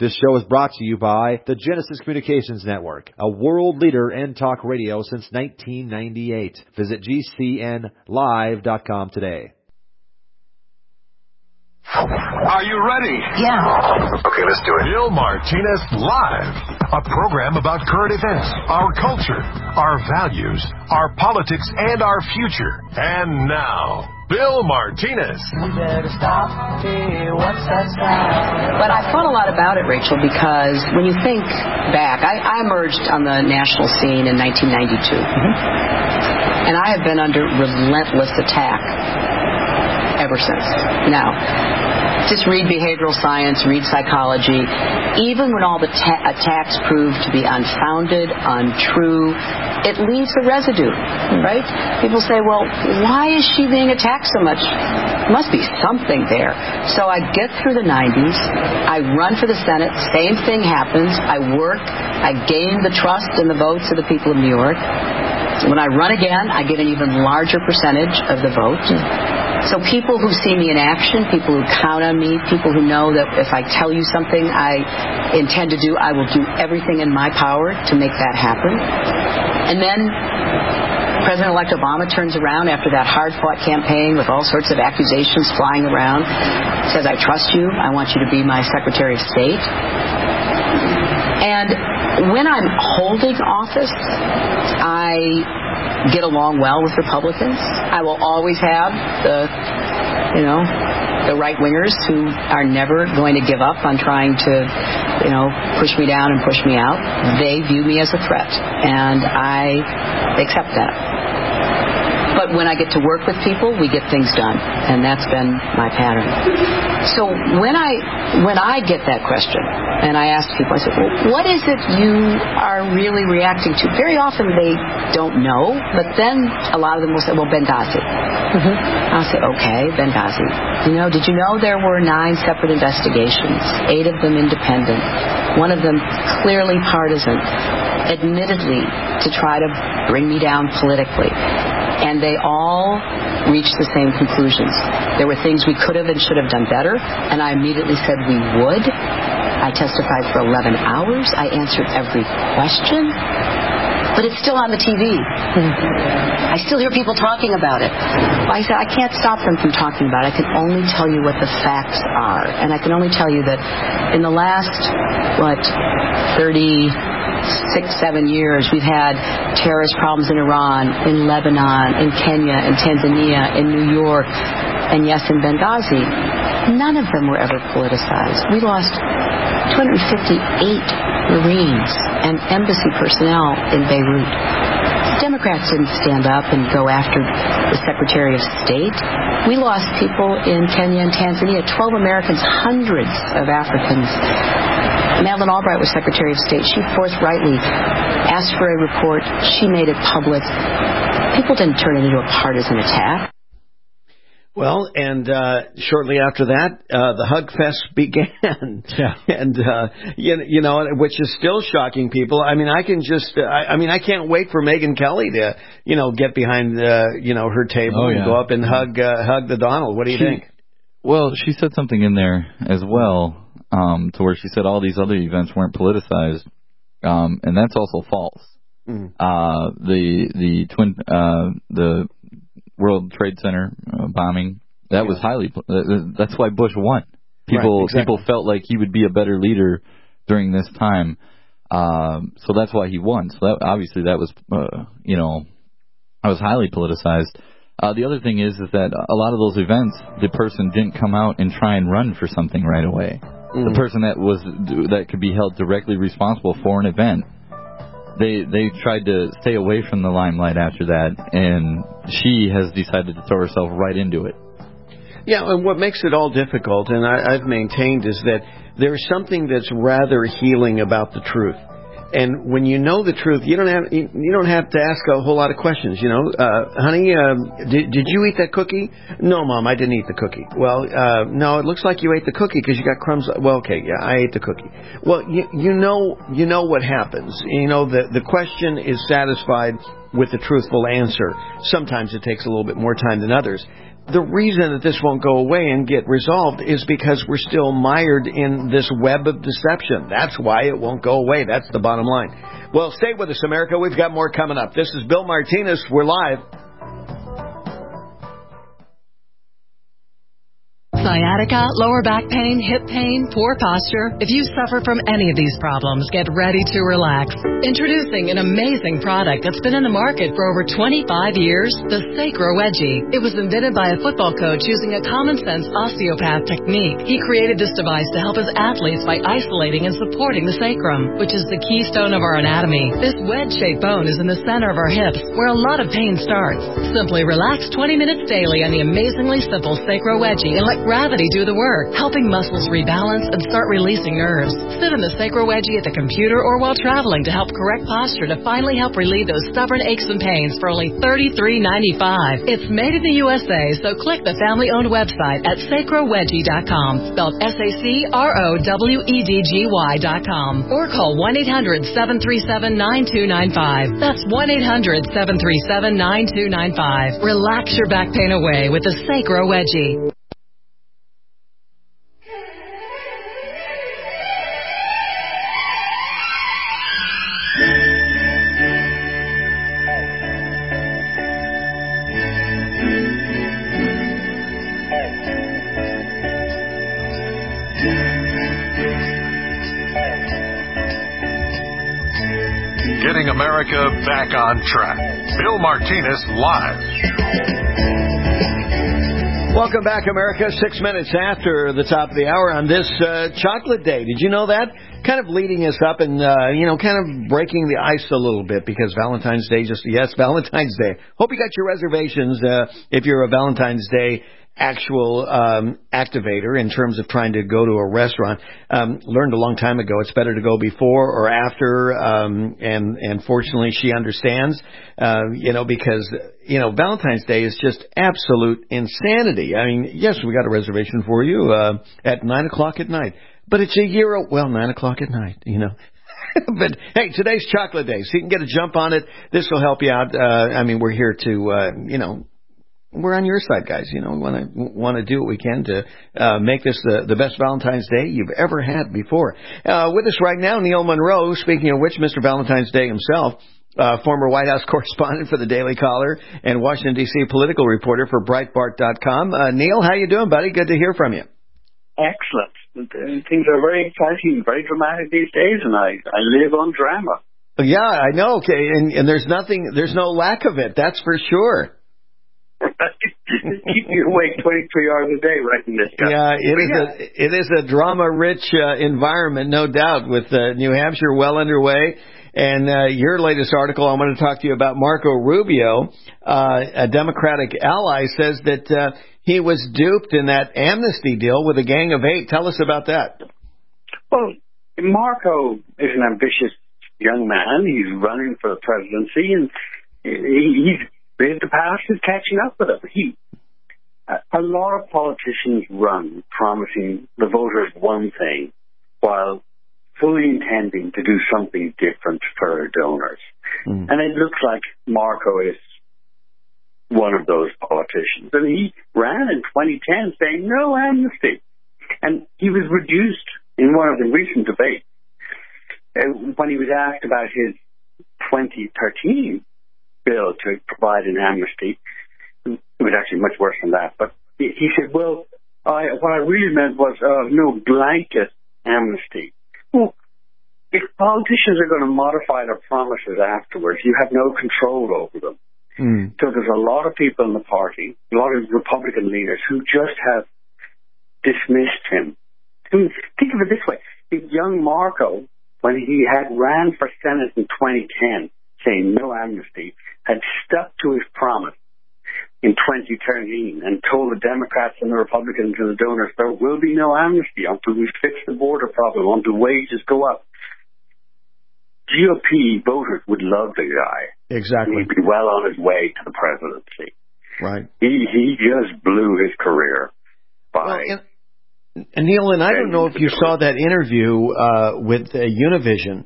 This show is brought to you by the Genesis Communications Network, a world leader in talk radio since 1998. Visit GCNlive.com today. Are you ready? Yeah. Okay, let's do it. Bill Martinez Live, a program about current events, our culture, our values, our politics, and our future. And now, Bill Martinez. You better stop me. What's that sound? But I thought a lot about it, Rachel, because when you think back, I emerged on the national scene in 1992. And I have been under relentless attack ever since. Now, just read behavioral science, read psychology. Even when all the attacks prove to be unfounded, untrue, it leaves a residue, right? People say, well, why is she being attacked so much? Must be something there. So I get through the 90s. I run for the Senate. Same thing happens. I work. I gain the trust and the votes of the people of New York. When I run again, I get an even larger percentage of the vote. So people who see me in action, people who count on me, people who know that if I tell you something I intend to do, I will do everything in my power to make that happen. And then President-elect Obama turns around after that hard-fought campaign with all sorts of accusations flying around, says, I trust you, I want you to be my Secretary of State. And when I'm holding office, I get along well with Republicans. I will always have the right-wingers who are never going to give up on trying to, push me down and push me out. They view me as a threat, and I accept that. But when I get to work with people, we get things done, and that's been my pattern. So when I get that question, and I ask people, I say, well, what is it you are really reacting to? Very often they don't know, but then a lot of them will say, well, Benghazi. I'll say, okay, Benghazi. Did you know there were 9 separate investigations, 8 of them independent, one of them clearly partisan, admittedly to try to bring me down politically. And they all reached the same conclusions. There were things we could have and should have done better, and I immediately said we would. I testified for 11 hours. I answered every question. But it's still on the TV. I still hear people talking about it. I said, I can't stop them from talking about it. I can only tell you what the facts are. And I can only tell you that in the last, 6-7 years, we've had terrorist problems in Iran, in Lebanon, in Kenya, in Tanzania, in New York, and yes, in Benghazi. None of them were ever politicized. We lost 258 Marines and embassy personnel in Beirut. Democrats didn't stand up and go after the Secretary of State. We lost people in Kenya and Tanzania, 12 Americans, hundreds of Africans. Madeleine Albright was Secretary of State. She forthrightly asked for a report. She made it public. People didn't turn it into a partisan attack. Well, and shortly after that, the Hug Fest began. Yeah. And, which is still shocking people. I mean, I can't wait for Megyn Kelly to, get behind, her table and go up and hug the Donald. What do you think? Well, she said something in there as well, to where she said all these other events weren't politicized. And that's also false. The World Trade Center bombing, that was that's why Bush won. People felt like he would be a better leader during this time. So that's why he won. So obviously that was, I was highly politicized. The other thing is that a lot of those events, the person didn't come out and try and run for something right away. The person that could be held directly responsible for an event, they tried to stay away from the limelight after that, and she has decided to throw herself right into it. Yeah, and what makes it all difficult, and I've maintained, is that there's something that's rather healing about the truth. And when you know the truth, you don't have to ask a whole lot of questions. Honey, did you eat that cookie? No, Mom, I didn't eat the cookie. Well, no, it looks like you ate the cookie because you got crumbs. Well, okay, yeah, I ate the cookie. Well, you know what happens. The question is satisfied with the truthful answer. Sometimes it takes a little bit more time than others. the reason that this won't go away and get resolved is because we're still mired in this web of deception. That's why it won't go away. That's the bottom line. Well, stay with us, America. We've got more coming up. This is Bill Martinez. We're live. Sciatica, lower back pain, hip pain, poor posture. If you suffer from any of these problems, get ready to relax. Introducing an amazing product that's been in the market for over 25 years, the Sacro Wedgie. It was invented by a football coach using a common-sense osteopath technique. He created this device to help his athletes by isolating and supporting the sacrum, which is the keystone of our anatomy. This wedge-shaped bone is in the center of our hips, where a lot of pain starts. Simply relax 20 minutes daily on the amazingly simple Sacro Wedgie and let gravity do the work, helping muscles rebalance and start releasing nerves. Sit in the Sacro Wedgie at the computer or while traveling to help correct posture to finally help relieve those stubborn aches and pains for only $33.95. It's made in the USA, so click the family-owned website at sacrowedgie.com, spelled SACROWEDGY.com, or call 1-800-737-9295. That's 1-800-737-9295. Relax your back pain away with the Sacro Wedgie. Getting America back on track. Bill Martinez Live. Welcome back, America. 6 minutes after the top of the hour on this Chocolate Day. Did you know that? Kind of leading us up and, kind of breaking the ice a little bit because Valentine's Day Valentine's Day. Hope you got your reservations if you're a Valentine's Day actual activator in terms of trying to go to a restaurant. Learned a long time ago it's better to go before or after, and fortunately she understands, because, Valentine's Day is just absolute insanity. I mean, yes, we got a reservation for you at 9 o'clock at night, but it's 9 o'clock at night, But, hey, today's Chocolate Day, so you can get a jump on it. This will help you out. We're here to, we're on your side, guys. We want to do what we can to make this the best Valentine's Day you've ever had before. With us right now, Neil Monroe, speaking of which, Mr. Valentine's Day himself, former White House correspondent for the Daily Caller and Washington, D.C. political reporter for Breitbart.com. Neil, how you doing, buddy? Good to hear from you. Excellent. Things are very exciting, very dramatic these days, and I live on drama. Yeah, I know. Okay, and there's no lack of it. That's for sure. Keep you awake 23 hours a day writing this stuff. Yeah, it is a drama-rich environment, no doubt, with New Hampshire well underway. And your latest article, I want to talk to you about Marco Rubio, a Democratic ally, says that he was duped in that amnesty deal with a gang of 8. Tell us about that. Well, Marco is an ambitious young man. He's running for the presidency, and the past is catching up with him. A lot of politicians run promising the voters one thing while fully intending to do something different for their donors. And it looks like Marco is one of those politicians. And he ran in 2010 saying no amnesty. And he was reduced in one of the recent debates when he was asked about his 2013 bill to provide an amnesty. It was actually much worse than that. But he said, what I really meant was no blanket amnesty. Well, if politicians are going to modify their promises afterwards, you have no control over them. So there's a lot of people in the party, a lot of Republican leaders who just have dismissed him. Think of it this way. If young Marco, when he had ran for Senate in 2010, saying no amnesty, had stuck to his promise in 2013 and told the Democrats and the Republicans and the donors there will be no amnesty until we fix the border problem, until wages go up, GOP voters would love the guy. Exactly. He'd be well on his way to the presidency. Right. He just blew his career by... Well, and Neil, and I don't know if you saw that interview with Univision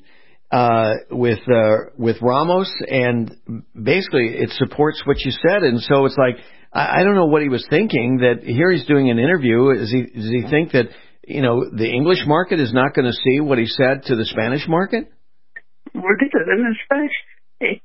with Ramos, and basically it supports what you said. And so it's like, I don't know what he was thinking. That here he's doing an interview. Does he think that the English market is not going to see what he said to the Spanish market? Ridiculous. And the Spanish,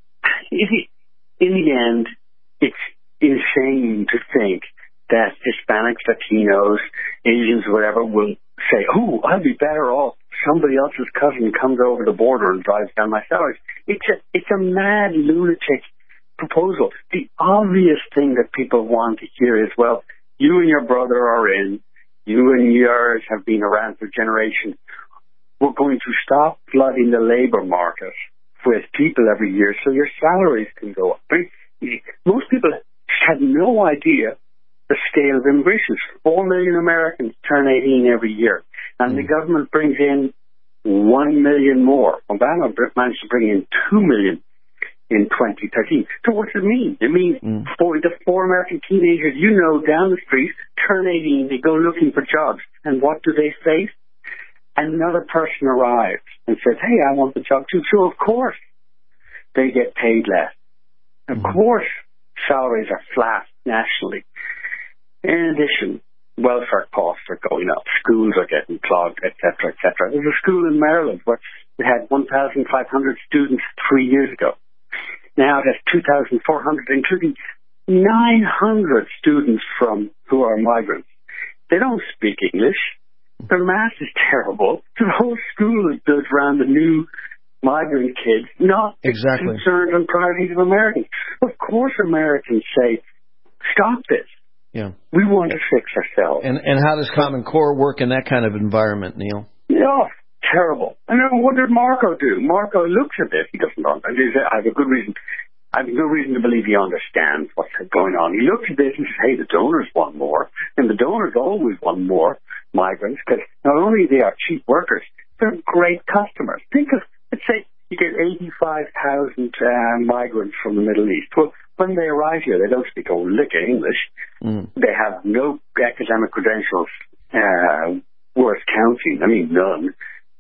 in the end, it's insane to think that Hispanics, Latinos, Asians, whatever, will say, "Oh, I'd be better off. Somebody else's cousin comes over the border and drives down my salaries." It's a mad, lunatic proposal. The obvious thing that people want to hear is, well, you and your brother are in. You and yours have been around for generations. We're going to stop flooding the labor market with people every year so your salaries can go up. Most people had no idea the scale of immigration. 4 million Americans turn 18 every year, and the government brings in 1 million more. Obama managed to bring in 2 million in 2013. So what does it mean? It means the 4 American teenagers down the street turn 18, they go looking for jobs, and what do they face? Another person arrives and says, "Hey, I want the job too." So of course they get paid less. Of course salaries are flat nationally. In addition, welfare costs are going up. Schools are getting clogged, etc., etc. There's a school in Maryland where it had 1,500 students 3 years ago. Now it has 2,400, including 900 students who are migrants. They don't speak English. Their math is terrible. The whole school is built around the new migrant kids, not concerned on priorities of Americans. Of course Americans say, "Stop this. Yeah, we want to fix ourselves." And how does Common Core work in that kind of environment, Neil? Oh, terrible. And then what did Marco do? Marco looks at this. He doesn't understand. I have a good reason to believe he understands what's going on. He looks at this and says, "Hey, the donors want more." And the donors always want more migrants, because not only they are cheap workers, they're great customers. Think of, let's say you get 85,000 migrants from the Middle East. Well, when they arrive here, they don't speak a lick of English. They have no academic credentials worth counting. I mean, none.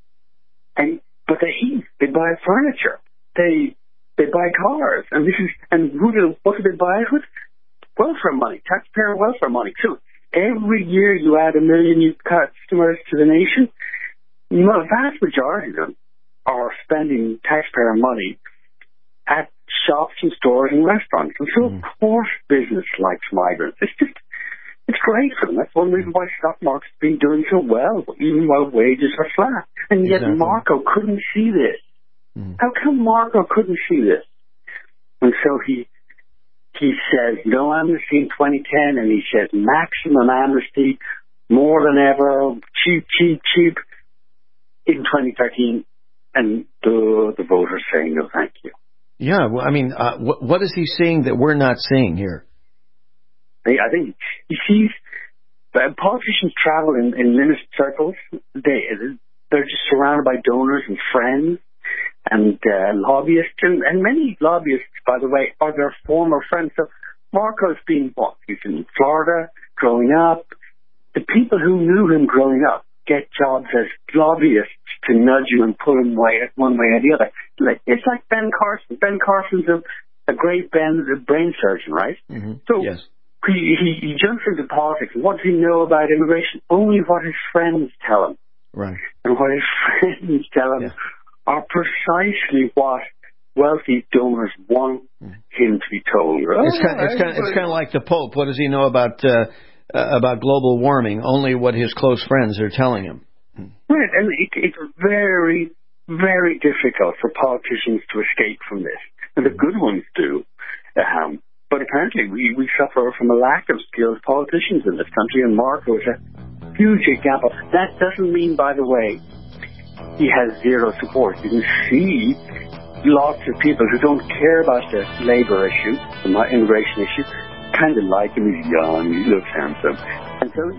But they eat. They buy furniture. They buy cars. And what do they buy it with? Welfare money, taxpayer welfare money. So every year you add 1 million new customers to the nation. The vast majority of them are spending taxpayer money at shops and stores and restaurants. And so, of course, business likes migrants. It's great for them. That's one reason why the stock market's been doing so well, even while wages are flat. And yet Marco couldn't see this. How come Marco couldn't see this? And so he says no amnesty in 2010, and he says maximum amnesty, more than ever, cheap in 2013, and the voters saying no thank you. Yeah, well, I mean, what is he seeing that we're not seeing here? I think he sees politicians travel in limited circles. They're just surrounded by donors and friends and lobbyists, and many lobbyists, by the way, are their former friends. So Marco's been he's in Florida growing up. The people who knew him growing up get jobs as lobbyists to nudge him and pull him one way or the other. It's like Ben Carson. Ben Carson's a great brain surgeon, right? So yes. He jumps into politics. What does he know about immigration? Only what his friends tell him. Right. And what his friends tell him are precisely what wealthy donors want him to be told. It's kind of like the Pope. What does he know about global warming? Only what his close friends are telling him. Right, and it's very, very difficult for politicians to escape from this. And the good ones do. But apparently we suffer from a lack of skilled politicians in this country, and Marco is a huge example. That doesn't mean, by the way, he has zero support. You can see lots of people who don't care about the labor issue, the immigration issue, kind of like him. He's young, he looks handsome. And so,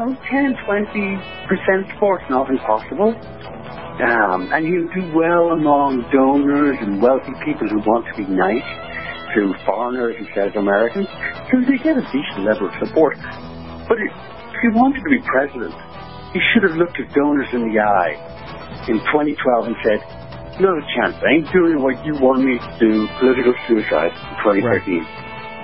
10-20% support's not impossible. And he'll do well among donors and wealthy people who want to be nice to foreigners instead of Americans. So they get a decent level of support. But if he wanted to be president, he should have looked at donors in the eye in 2012 and said, "No chance, I ain't doing what you want me to do, political suicide," in 2013.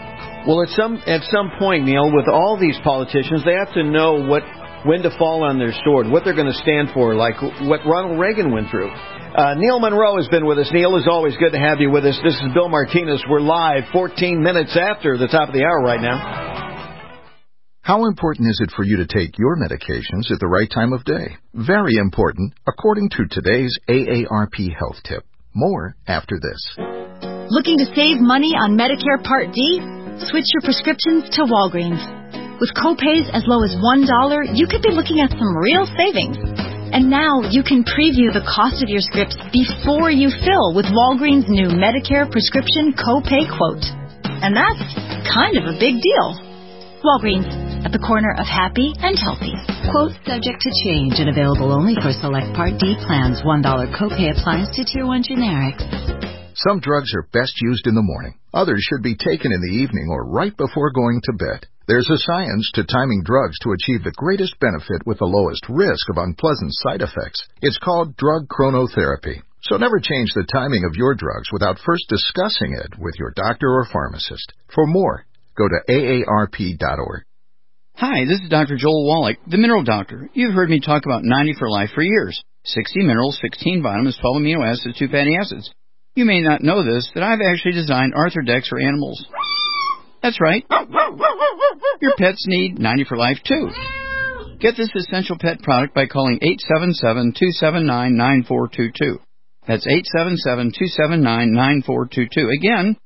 Well, at some point, Neil, with all these politicians, they have to know when to fall on their sword, what they're going to stand for, like what Ronald Reagan went through. Neil Monroe has been with us. Neil, as always, good to have you with us. This is Bill Martinez. We're live 14 minutes after the top of the hour right now. How important is it for you to take your medications at the right time of day? Very important, according to today's AARP Health Tip. More after this. Looking to save money on Medicare Part D? Switch your prescriptions to Walgreens. With copays as low as $1, you could be looking at some real savings. And now you can preview the cost of your scripts before you fill with Walgreens' new Medicare prescription copay quote. And that's kind of a big deal. Walgreens, at the corner of happy and healthy. Quote subject to change and available only for select Part D plans. $1 copay applies to Tier 1 generics. Some drugs are best used in the morning. Others should be taken in the evening or right before going to bed. There's a science to timing drugs to achieve the greatest benefit with the lowest risk of unpleasant side effects. It's called drug chronotherapy. So never change the timing of your drugs without first discussing it with your doctor or pharmacist. For more, go to AARP.org. Hi, this is Dr. Joel Wallach, the Mineral Doctor. You've heard me talk about 90 for Life for years. 60 minerals, 16 vitamins, 12 amino acids, 2 fatty acids. You may not know this, that I've actually designed Arthrodex for animals. That's right. Your pets need 90 for Life, too. Get this essential pet product by calling 877-279-9422. That's 877-279-9422. Again,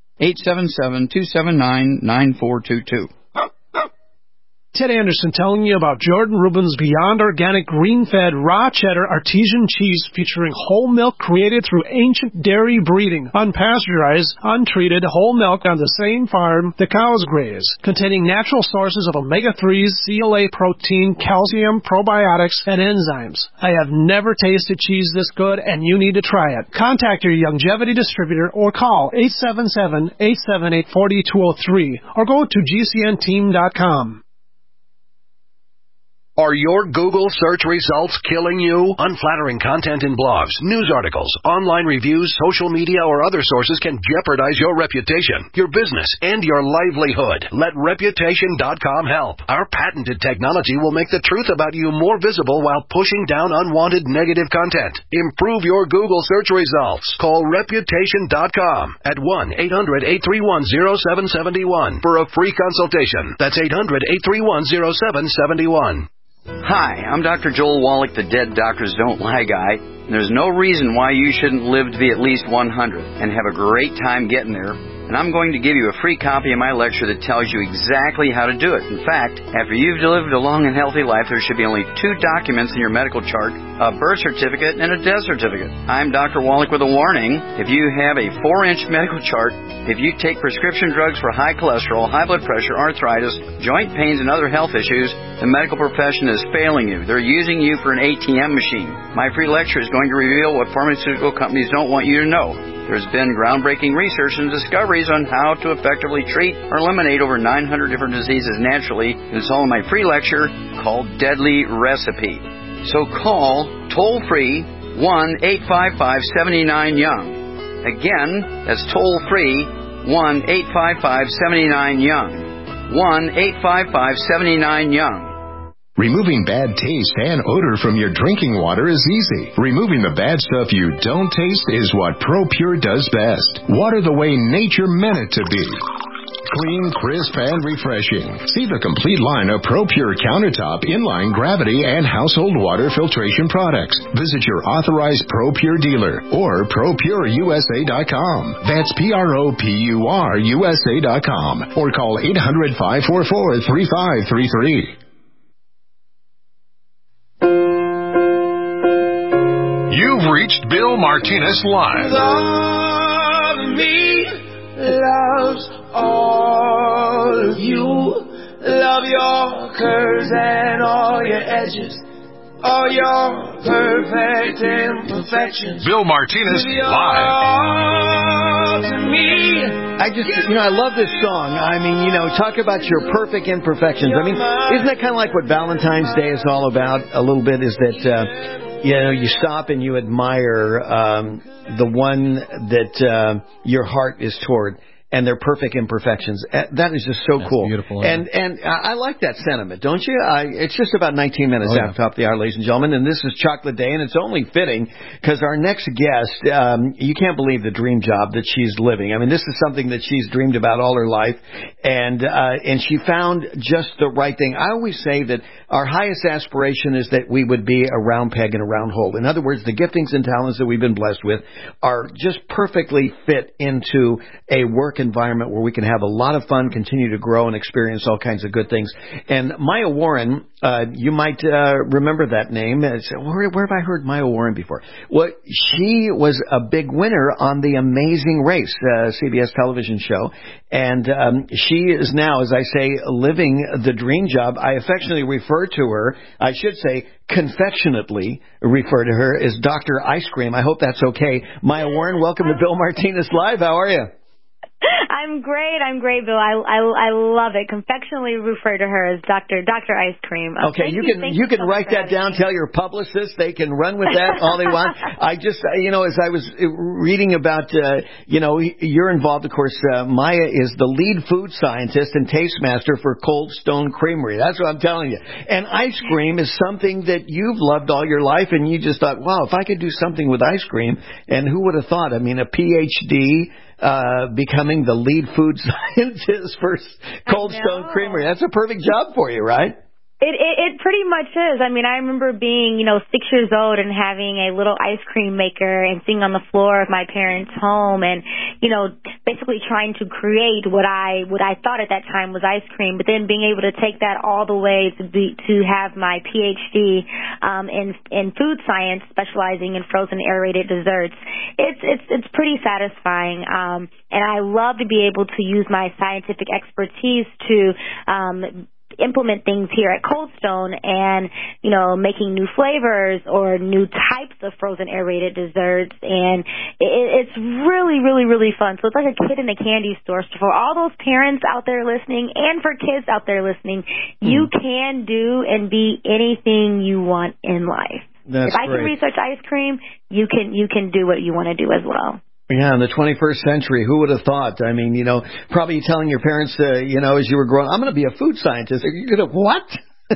877-279-9422. Ted Anderson telling you about Jordan Rubin's Beyond Organic Green-Fed Raw Cheddar Artesian Cheese featuring whole milk created through ancient dairy breeding, unpasteurized, untreated whole milk on the same farm the cows graze, containing natural sources of omega-3s, CLA protein, calcium, probiotics, and enzymes. I have never tasted cheese this good, and you need to try it. Contact your Longevity distributor or call 877-878-4203 or go to gcnteam.com. Are your Google search results killing you? Unflattering content in blogs, news articles, online reviews, social media, or other sources can jeopardize your reputation, your business, and your livelihood. Let Reputation.com help. Our patented technology will make the truth about you more visible while pushing down unwanted negative content. Improve your Google search results. Call Reputation.com at 1-800-831-0771 for a free consultation. That's 800-831-0771. Hi, I'm Dr. Joel Wallach, the Dead Doctors Don't Lie guy. There's no reason why you shouldn't live to be at least 100 and have a great time getting there. And I'm going to give you a free copy of my lecture that tells you exactly how to do it. In fact, after you've lived a long and healthy life, there should be only 2 documents in your medical chart, a birth certificate and a death certificate. I'm Dr. Wallach with a warning. If you have a 4-inch medical chart, if you take prescription drugs for high cholesterol, high blood pressure, arthritis, joint pains, and other health issues, the medical profession is failing you. They're using you for an ATM machine. My free lecture is going to reveal what pharmaceutical companies don't want you to know. There's been groundbreaking research and discoveries on how to effectively treat or eliminate over 900 different diseases naturally. It's all in my free lecture called Deadly Recipe. So call toll-free 1-855-79-YOUNG. Again, that's toll-free 1-855-79-YOUNG. 1-855-79-YOUNG. Removing bad taste and odor from your drinking water is easy. Removing the bad stuff you don't taste is what ProPure does best. Water the way nature meant it to be. Clean, crisp, and refreshing. See the complete line of ProPure countertop, inline, gravity, and household water filtration products. Visit your authorized ProPure dealer or ProPureUSA.com. That's ProPureUSA.com or call 800-544-3533. You've reached Bill Martinez Live. Love me, loves all of you. Love your curves and all your edges, all your perfect imperfections. Bill Martinez Live. To me. I love this song. I mean, talk about your perfect imperfections. I mean, isn't that kind of like what Valentine's Day is all about? A little bit is that, you stop and you admire the one that your heart is toward. and their perfect imperfections. That is just so cool. Beautiful. And I like that sentiment, don't you? It's just about 19 minutes after top of the hour, ladies and gentlemen, and this is Chocolate Day, and it's only fitting because our next guest, you can't believe the dream job that she's living. I mean, this is something that she's dreamed about all her life, and she found just the right thing. I always say that our highest aspiration is that we would be a round peg in a round hole. In other words, the giftings and talents that we've been blessed with are just perfectly fit into a work environment where we can have a lot of fun, continue to grow, and experience all kinds of good things. And Maya Warren, you might remember that name. Where have I heard Maya Warren before? Well, she was a big winner on The Amazing Race, CBS television show. And she is now, as I say, living the dream job. I affectionately refer to her, I should say, confectionately refer to her as Dr. Ice Cream. I hope that's okay. Maya Warren, welcome to Bill Martinez Live. How are you? I'm great, Bill. I love it. Confectionately refer to her as Dr. Ice Cream. Okay, you can write that down. Tell your publicist they can run with that all they want. I just, as I was reading about, you're involved, of course. Maya is the lead food scientist and taste master for Cold Stone Creamery. That's what I'm telling you. And ice cream is something that you've loved all your life, and you just thought, wow, if I could do something with ice cream, and who would have thought? I mean, a PhD. Becoming the lead food scientist for Cold Stone Creamery. That's a perfect job for you, right? It pretty much is. I mean, I remember being, 6 years old and having a little ice cream maker and sitting on the floor of my parents' home and, basically trying to create what I thought at that time was ice cream, but then being able to take that all the way to have my PhD in food science, specializing in frozen aerated desserts. It's pretty satisfying. And I love to be able to use my scientific expertise to implement things here at Cold Stone and, making new flavors or new types of frozen aerated desserts. And it's really, really, really fun. So it's like a kid in a candy store. So for all those parents out there listening and for kids out there listening, you can do and be anything you want in life. That's if I can research ice cream, you can do what you want to do as well. Yeah, in the 21st century, who would have thought? I mean, probably telling your parents, as you were growing, I'm going to be a food scientist. Are you going to what?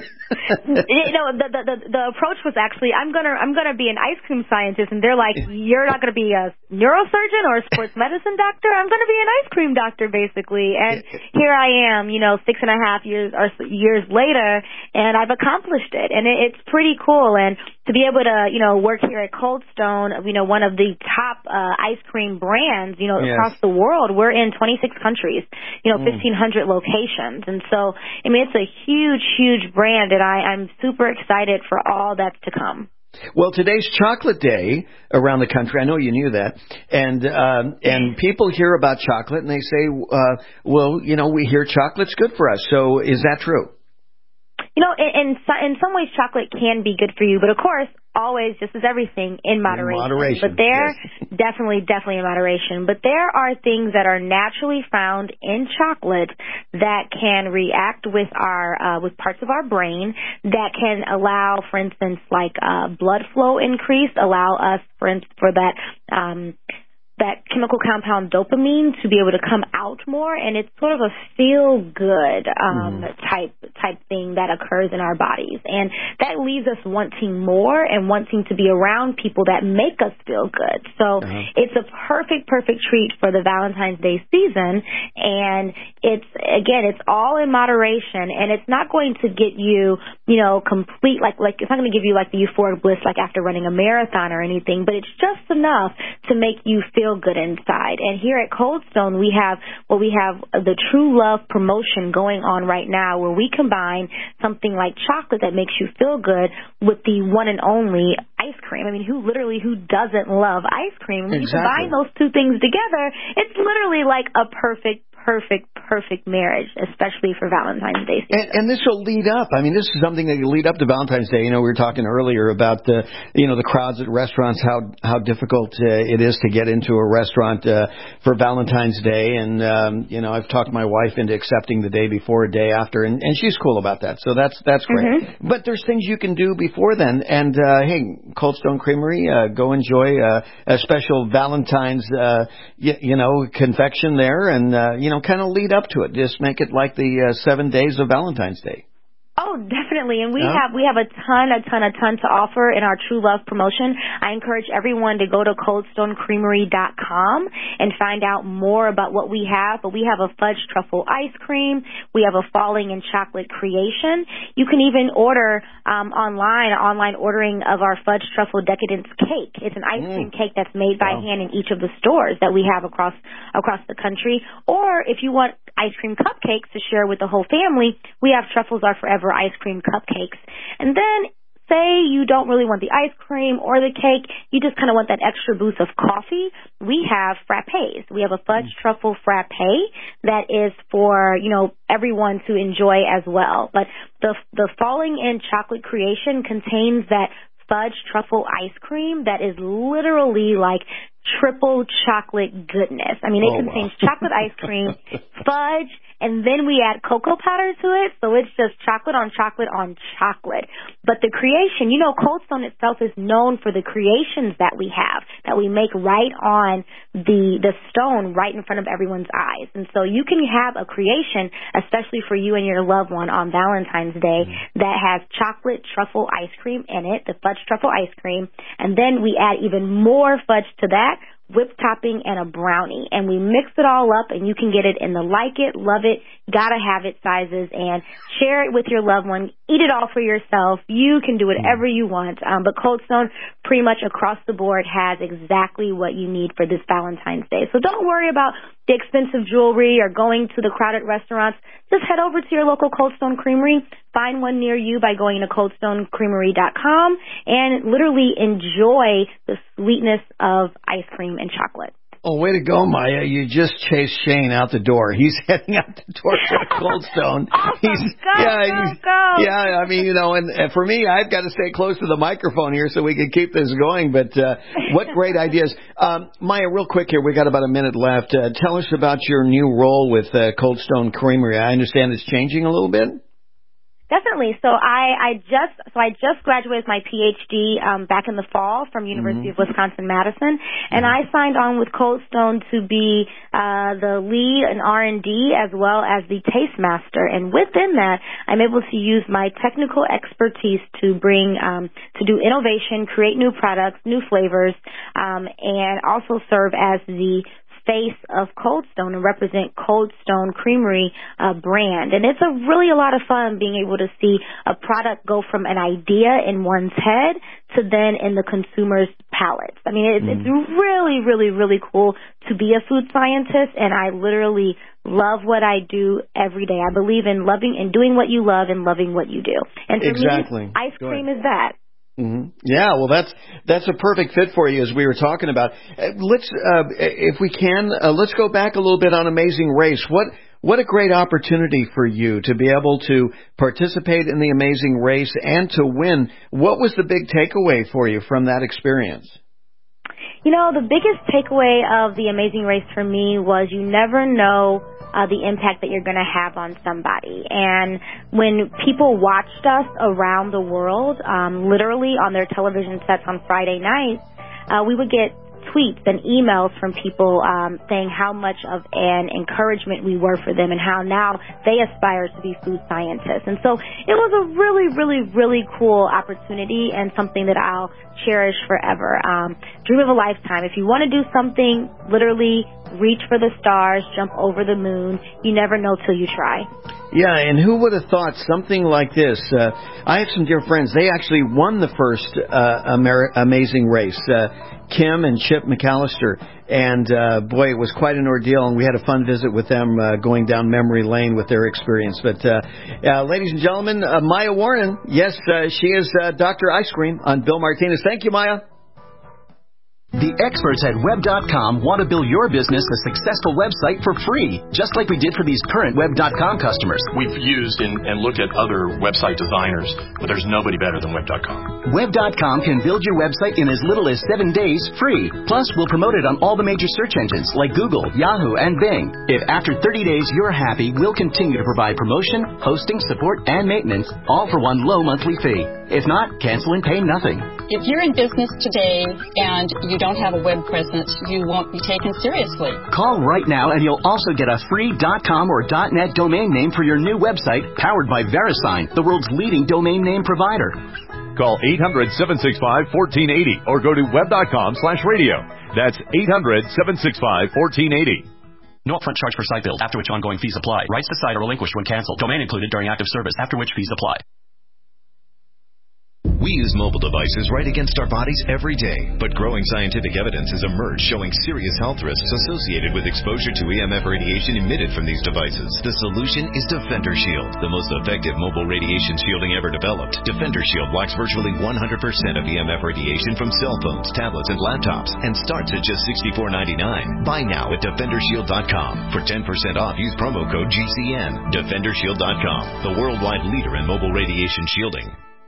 The approach was actually, I'm gonna be an ice cream scientist, and they're like, you're not gonna be a neurosurgeon or a sports medicine doctor. I'm gonna be an ice cream doctor, basically. And here I am, 6.5 years later, and I've accomplished it, and it's pretty cool. And to be able to, work here at Cold Stone, one of the top ice cream brands, across the world. We're in 26 countries, 1,500 locations, and so it's a huge, huge brand, and I'm super excited for all that's to come. Well, today's Chocolate Day around the country. I know you knew that, and people hear about chocolate and they say, we hear chocolate's good for us. So is that true? In some ways, chocolate can be good for you, but of course, always, just as everything, in moderation. But definitely in moderation. But there are things that are naturally found in chocolate that can react with with parts of our brain that can allow, for instance, like blood flow increase, allow us, for that chemical compound dopamine to be able to come out more, and it's sort of a feel-good type thing that occurs in our bodies. And that leaves us wanting more and wanting to be around people that make us feel good. So it's a perfect treat for the Valentine's Day season, and it's all in moderation, and it's not going to get you, complete, like it's not going to give you like the euphoric bliss like after running a marathon or anything, but it's just enough to make you feel good inside. And here at Cold Stone, we have the True Love promotion going on right now, where we combine something like chocolate that makes you feel good with the one and only ice cream. I mean, who doesn't love ice cream? When you combine those two things together, it's literally like a perfect perfect marriage, especially for Valentine's Day season. And this will lead up. I mean, this is something that will lead up to Valentine's Day. You know, we were talking earlier about the crowds at restaurants, how difficult it is to get into a restaurant for Valentine's Day. And I've talked my wife into accepting the day before, a day after, and she's cool about that. So that's great. Mm-hmm. But there's things you can do before then. And hey, Cold Stone Creamery, go enjoy a special Valentine's confection there, and kind of lead up to it. Just make it like the 7 days of Valentine's Day. Oh, definitely. And we have a ton to offer in our True Love promotion. I encourage everyone to go to coldstonecreamery.com and find out more about what we have. But we have a fudge truffle ice cream. We have a falling in chocolate creation. You can even order online ordering of our fudge truffle decadence cake. It's an ice cream cake that's made by hand in each of the stores that we have across the country. Or if you want ice cream cupcakes to share with the whole family, we have Truffles Are Forever ice cream cupcakes. And then say you don't really want the ice cream or the cake, you just kind of want that extra boost of coffee, we have frappes. We have a fudge truffle frappe that is for, everyone to enjoy as well. But the falling in chocolate creation contains that fudge truffle ice cream that is literally like triple chocolate goodness. I mean, it contains chocolate ice cream, fudge, and then we add cocoa powder to it, so it's just chocolate on chocolate on chocolate. But the creation, Cold Stone itself is known for the creations that we have, that we make right on the stone right in front of everyone's eyes. And so you can have a creation, especially for you and your loved one on Valentine's Day, that has chocolate truffle ice cream in it, the fudge truffle ice cream, and then we add even more fudge to that, whipped topping, and a brownie. And we mix it all up, and you can get it in the like it, love it, gotta have it sizes, and share it with your loved one. Eat it all for yourself. You can do whatever you want. But Cold Stone pretty much across the board has exactly what you need for this Valentine's Day. So don't worry about the expensive jewelry or going to the crowded restaurants. Just head over to your local Cold Stone Creamery. Find one near you by going to coldstonecreamery.com and literally enjoy the sweetness of ice cream and chocolate. Oh, way to go, Maya. You just chased Shane out the door. He's heading out the door to Cold Stone. Go. Yeah, I mean, and for me, I've got to stay close to the microphone here so we can keep this going. But what great ideas. Maya, real quick here, we got about a minute left. Tell us about your new role with Cold Stone Creamery. I understand it's changing a little bit. Definitely. So I just graduated with my PhD back in the fall from University of Wisconsin-Madison, and I signed on with Cold Stone to be the lead in R&D as well as the taste master. And within that, I'm able to use my technical expertise to bring to do innovation, create new products, new flavors, and also serve as the face of Cold Stone and represent Cold Stone Creamery brand. And it's really a lot of fun being able to see a product go from an idea in one's head to then in the consumer's palates. I mean, it's really, really, really cool to be a food scientist, and I literally love what I do every day. I believe in loving and doing what you love and loving what you do. And for me, ice cream is that. Mm-hmm. Yeah, well, that's a perfect fit for you, as we were talking about. Let's, if we can, let's go back a little bit on Amazing Race. What a great opportunity for you to be able to participate in the Amazing Race and to win. What was the big takeaway for you from that experience? The biggest takeaway of the Amazing Race for me was you never know the impact that you're going to have on somebody. And when people watched us around the world, literally on their television sets on Friday nights, we would get tweets and emails from people saying how much of an encouragement we were for them and how now they aspire to be food scientists. And so it was a really, really, really cool opportunity and something that I'll cherish forever. Dream of a lifetime. If you want to do something, literally reach for the stars, jump over the moon. You never know till you try. Yeah, and who would have thought something like this? I have some dear friends. They actually won the first Amazing Race, Kim and Chip McAllister. And, boy, it was quite an ordeal, and we had a fun visit with them going down memory lane with their experience. But, ladies and gentlemen, Maya Warren, yes, she is Dr. Ice Cream on Bill Martinez. Thank you, Maya. The experts at Web.com want to build your business a successful website for free, just like we did for these current Web.com customers. We've used and looked at other website designers, but there's nobody better than Web.com. Web.com can build your website in as little as 7 days free. Plus, we'll promote it on all the major search engines like Google, Yahoo, and Bing. If after 30 days you're happy, we'll continue to provide promotion, hosting, support, and maintenance, all for one low monthly fee. If not, cancel and pay nothing. If you're in business today and you don't have a web presence, you won't be taken seriously. Call right now and you'll also get a free .com or .net domain name for your new website powered by VeriSign, the world's leading domain name provider. Call 800-765-1480 or go to web.com/radio. That's 800-765-1480. No upfront charge for site build, after which ongoing fees apply. Rights to site are relinquished when canceled. Domain included during active service, after which fees apply. We use mobile devices right against our bodies every day, but growing scientific evidence has emerged showing serious health risks associated with exposure to EMF radiation emitted from these devices. The solution is Defender Shield, the most effective mobile radiation shielding ever developed. Defender Shield blocks virtually 100% of EMF radiation from cell phones, tablets, and laptops, and starts at just $64.99. Buy now at DefenderShield.com. For 10% off, use promo code GCN. DefenderShield.com, the worldwide leader in mobile radiation shielding.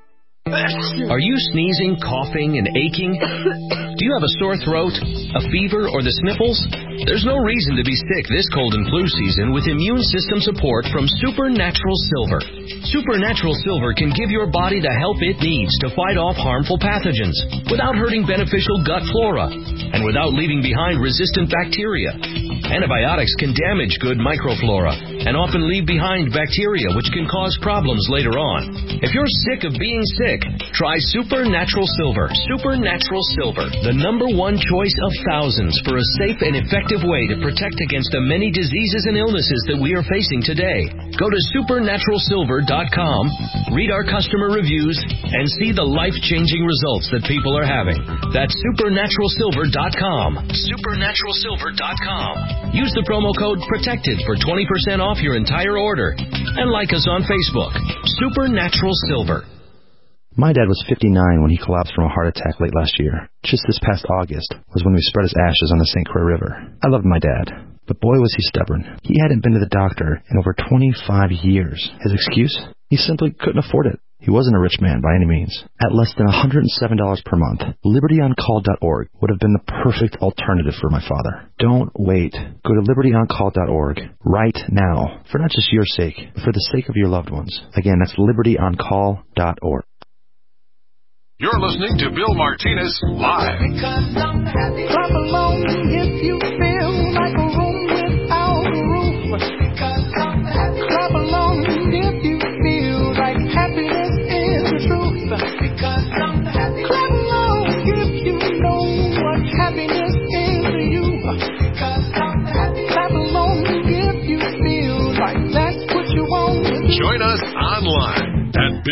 Are you sneezing, coughing, and aching? Do you have a sore throat, a fever, or the sniffles? There's no reason to be sick this cold and flu season with immune system support from Supernatural Silver. Supernatural Silver can give your body the help it needs to fight off harmful pathogens without hurting beneficial gut flora and without leaving behind resistant bacteria. Antibiotics can damage good microflora and often leave behind bacteria which can cause problems later on. If you're sick of being sick, try Supernatural Silver. Supernatural Silver, the #1 choice of thousands for a safe and effective way to protect against the many diseases and illnesses that we are facing today. Go to supernaturalsilver.com, read our customer reviews, and see the life-changing results that people are having. That's supernaturalsilver.com. Supernaturalsilver.com. Use the promo code PROTECTED for 20% off your entire order. And like us on Facebook. Supernatural Silver. My dad was 59 when he collapsed from a heart attack late last year. Just this past August was when we spread his ashes on the St. Croix River. I loved my dad, but boy was he stubborn. He hadn't been to the doctor in over 25 years. His excuse? He simply couldn't afford it. He wasn't a rich man by any means. At less than $107 per month, LibertyOnCall.org would have been the perfect alternative for my father. Don't wait. Go to LibertyOnCall.org right now, for not just your sake, but for the sake of your loved ones. Again, that's LibertyOnCall.org. You're listening to Bill Martinez Live. Because I'm happy. Clap along if you feel like a room without a roof. Because I'm happy. Clap along if you feel like happiness is the truth. Because I'm happy. Clap along if you know what happiness is to you. Because I'm happy. Clap along if you feel like that's what you want. Join us online at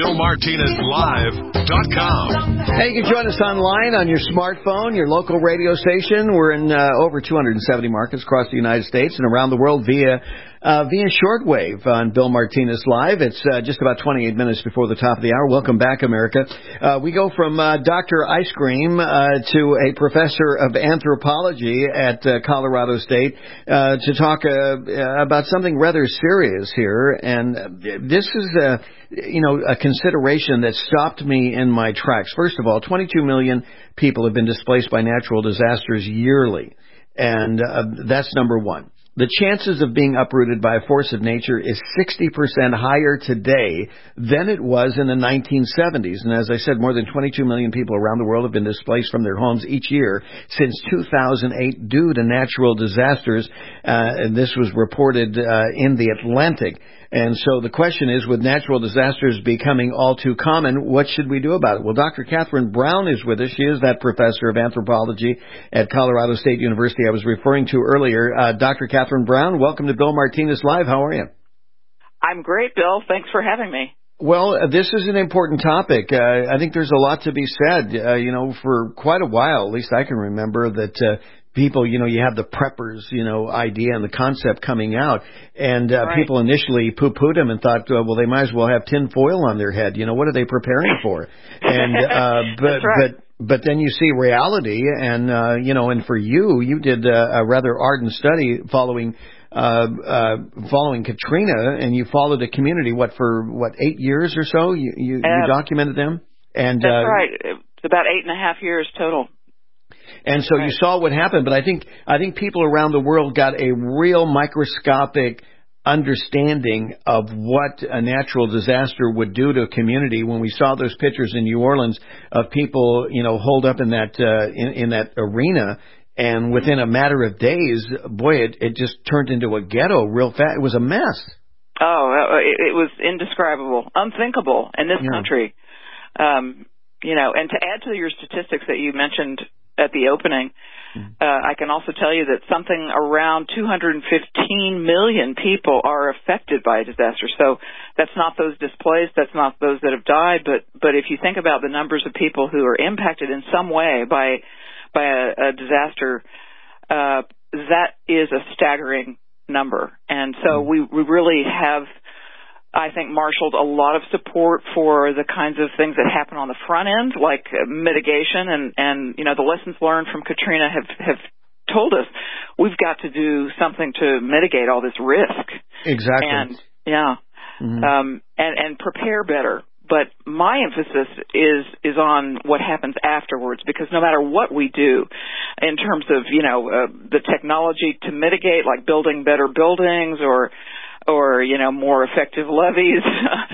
BillMartinezLive.com. Hey, you can join us online on your smartphone, your local radio station. We're in over 270 markets across the United States and around the world via shortwave on Bill Martinez Live. It's just about 28 minutes before the top of the hour. Welcome back, America. We go from Dr. Ice Cream to a professor of anthropology at Colorado State to talk about something rather serious here. And this is a consideration that stopped me in my tracks. First of all, 22 million people have been displaced by natural disasters yearly, and that's number one. The chances of being uprooted by a force of nature is 60% higher today than it was in the 1970s. And as I said, more than 22 million people around the world have been displaced from their homes each year since 2008 due to natural disasters. And this was reported in the Atlantic. And so the question is, with natural disasters becoming all too common, what should we do about it? Well, Dr. Catherine Brown is with us. She is that professor of anthropology at Colorado State University I was referring to earlier. Dr. Catherine Brown, welcome to Bill Martinez Live. How are you? I'm great, Bill. Thanks for having me. Well, this is an important topic. I think there's a lot to be said. For quite a while, at least I can remember, that people, you have the preppers, idea and the concept coming out. And right. People initially poo-pooed them and thought, well, they might as well have tin foil on their head. What are they preparing for? And That's right. But then you see reality, and and for you did a rather ardent study following Katrina, and you followed the community. For 8 years or so? You documented them, and that's right. It's about 8.5 years total. And so you saw what happened, but I think people around the world got a real microscopic understanding of what a natural disaster would do to a community when we saw those pictures in New Orleans of people, holed up in that in that arena, and within a matter of days, boy, it just turned into a ghetto real fast. It was a mess. Oh, it was indescribable, unthinkable in this country. And to add to your statistics that you mentioned at the opening, I can also tell you that something around 215 million people are affected by a disaster. So that's not those displaced, that's not those that have died, but if you think about the numbers of people who are impacted in some way by a disaster, that is a staggering number. And so we really have, I think, marshaled a lot of support for the kinds of things that happen on the front end, like mitigation, and the lessons learned from Katrina have told us we've got to do something to mitigate all this risk. Exactly. And and prepare better. But my emphasis is on what happens afterwards, because no matter what we do in terms of the technology to mitigate, like building better buildings or more effective levees,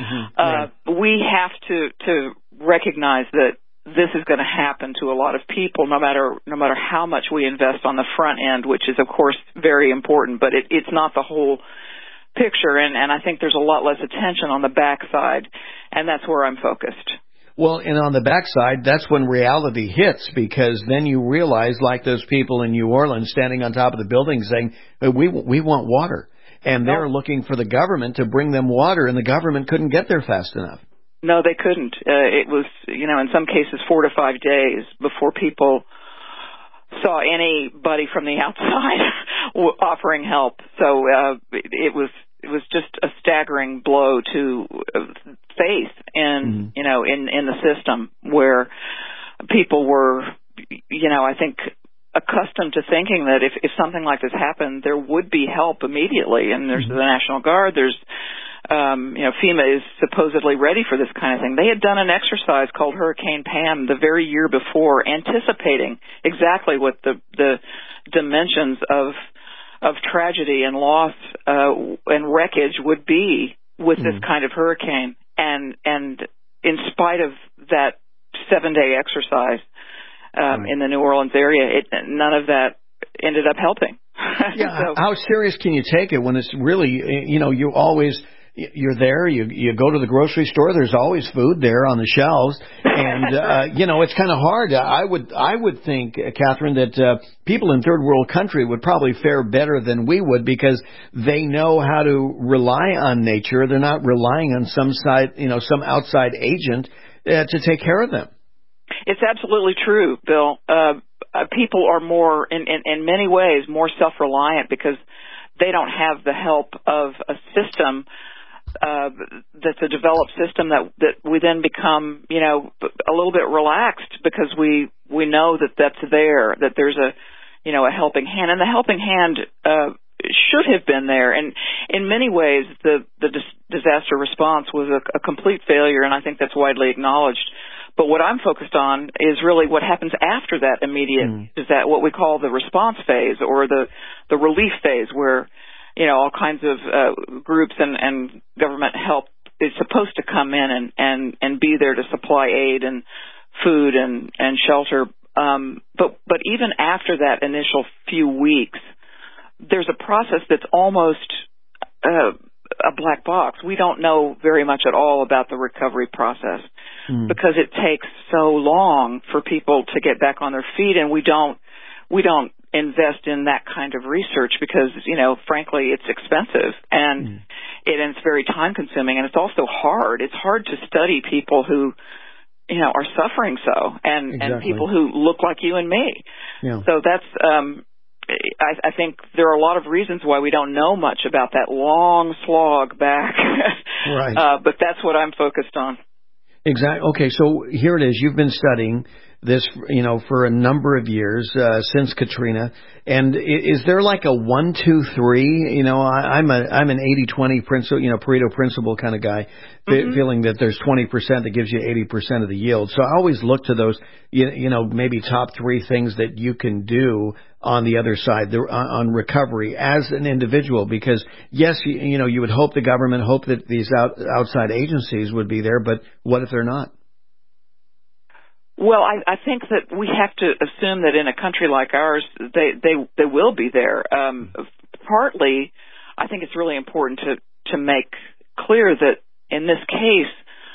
we have to recognize that this is going to happen to a lot of people, no matter how much we invest on the front end, which is of course very important, but it's not the whole picture, and I think there's a lot less attention on the backside, and that's where I'm focused. Well, and on the backside, that's when reality hits, because then you realize, like those people in New Orleans standing on top of the building saying, we want water. And they're looking for the government to bring them water, and the government couldn't get there fast enough. No, they couldn't. It was, in some cases 4 to 5 days before people saw anybody from the outside offering help. So it was just a staggering blow to faith in in the system, where people were, I think, accustomed to thinking that if something like this happened, there would be help immediately. And there's the National Guard, there's FEMA is supposedly ready for this kind of thing. They had done an exercise called Hurricane Pam the very year before, anticipating exactly what the dimensions of tragedy and loss and wreckage would be with this kind of hurricane. And in spite of that 7-day exercise in the New Orleans area, none of that ended up helping. Yeah, so, how serious can you take it when it's really, you're there, you go to the grocery store, there's always food there on the shelves, and, it's kind of hard. I would think, Catherine, that people in third world country would probably fare better than we would, because they know how to rely on nature. They're not relying on some outside agent to take care of them. It's absolutely true, Bill. People are more, in many ways, more self-reliant because they don't have the help of a system that's a developed system that we then become, a little bit relaxed because we know that's there, that there's a helping hand, and the helping hand should have been there. And in many ways, the disaster response was a complete failure, and I think that's widely acknowledged. But what I'm focused on is really what happens after that immediate, is that what we call the response phase, or the relief phase, where, all kinds of groups and government help is supposed to come in and be there to supply aid and food and shelter. But even after that initial few weeks, there's a process that's almost a black box. We don't know very much at all about the recovery process because it takes so long for people to get back on their feet, and we don't invest in that kind of research because, frankly, it's expensive and it's very time consuming, and it's also hard. It's hard to study people who, are suffering so, and people who look like you and me. Yeah. So that's, I think there are a lot of reasons why we don't know much about that long slog back. Right. But that's what I'm focused on. Exactly. Okay, so here it is. You've been studying this, for a number of years since Katrina. And is there like a 1, 2, 3? I'm an 80-20 principle, Pareto principle kind of guy, feeling that there's 20% that gives you 80% of the yield. So I always look to those, maybe top 3 things that you can do on the other side, on recovery as an individual, because yes, you would hope the government, hope that these outside agencies would be there, but what if they're not? Well, I think that we have to assume that in a country like ours, they will be there. Partly, I think it's really important to make clear that in this case,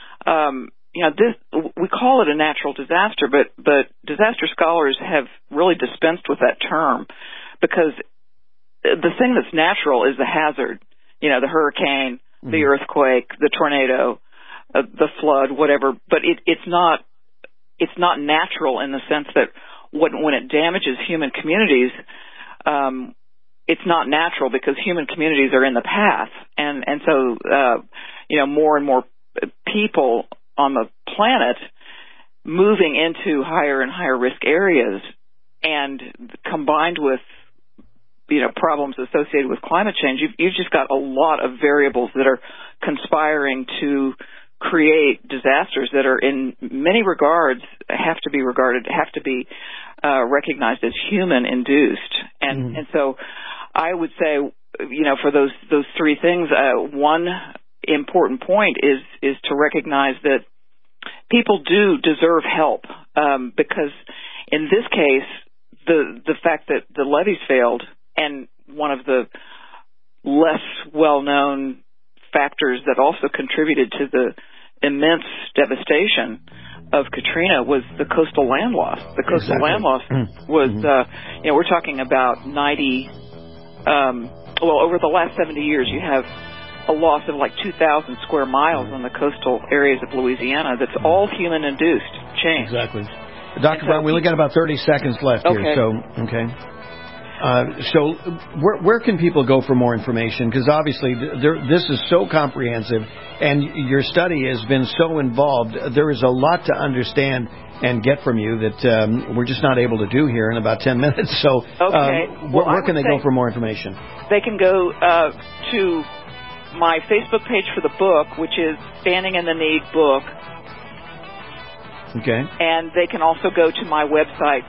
we call it a natural disaster, but disaster scholars have really dispensed with that term, because the thing that's natural is the hazard, the hurricane, the earthquake, the tornado, the flood, whatever. But it's not natural in the sense that when it damages human communities, it's not natural because human communities are in the path, and so more and more people on the planet moving into higher and higher risk areas, and combined with problems associated with climate change, you've just got a lot of variables that are conspiring to create disasters that are in many regards have to be recognized as human induced. And so I would say, for those 3 things, one important point is to recognize that people do deserve help, because in this case, the fact that the levees failed, and one of the less well-known factors that also contributed to the immense devastation of Katrina was the coastal land loss. The coastal land loss was, we're talking about 90, over the last 70 years, you have a loss of like 2,000 square miles on the coastal areas of Louisiana. That's all human-induced change. Exactly. Dr. Brown, we only got about 30 seconds left here. So where can people go for more information? Because obviously this is so comprehensive, and your study has been so involved. There is a lot to understand and get from you that we're just not able to do here in about 10 minutes. So where can they go for more information? They can go to my Facebook page for the book, which is Standing in the Need Book. Okay. And they can also go to my website,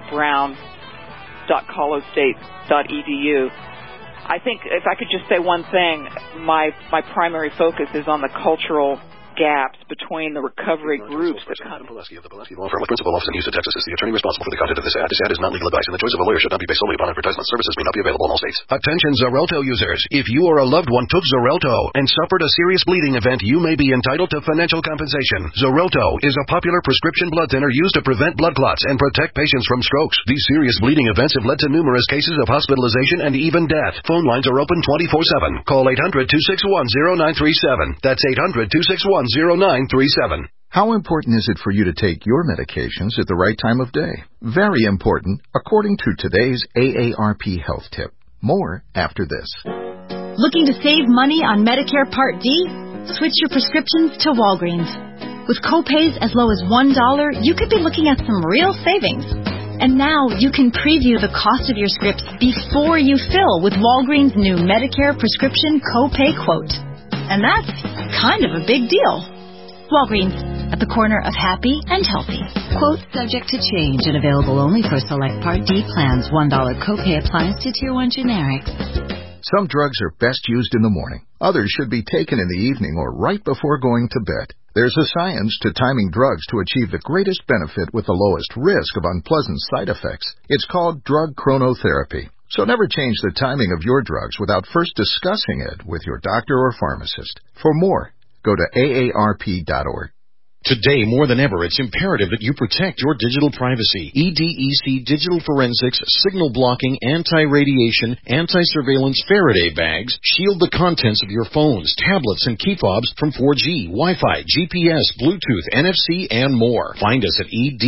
katebrown.colostate.edu. I think if I could just say one thing, my primary focus is on the cultural gaps between the recovery groups. Adam Pileski of the Pileski Law Firm with principal office in Houston, Texas, is the attorney responsible for the content of this ad. This ad is not legal advice, and the choice of a lawyer should not be based solely upon advertisement. Services may not be available in all states. Attention Xarelto users. If you or a loved one took Xarelto and suffered a serious bleeding event, you may be entitled to financial compensation. Xarelto is a popular prescription blood thinner used to prevent blood clots and protect patients from strokes. These serious bleeding events have led to numerous cases of hospitalization and even death. Phone lines are open 24/7. Call 800-261-0937. That's 800-261-0937. How important is it for you to take your medications at the right time of day? Very important, according to today's AARP Health Tip. More after this. Looking to save money on Medicare Part D? Switch your prescriptions to Walgreens. With copays as low as $1, you could be looking at some real savings. And now you can preview the cost of your scripts before you fill with Walgreens' new Medicare prescription copay quote. And that's kind of a big deal. Walgreens, at the corner of happy and healthy. Quote subject to change and available only for select Part D plans. $1 copay applies to Tier 1 generics. Some drugs are best used in the morning. Others should be taken in the evening or right before going to bed. There's a science to timing drugs to achieve the greatest benefit with the lowest risk of unpleasant side effects. It's called drug chronotherapy. So never change the timing of your drugs without first discussing it with your doctor or pharmacist. For more, go to aarp.org. Today, more than ever, it's imperative that you protect your digital privacy. EDEC Digital Forensics, Signal Blocking, Anti-Radiation, Anti-Surveillance Faraday Bags shield the contents of your phones, tablets, and key fobs from 4G, Wi-Fi, GPS, Bluetooth, NFC, and more. Find us at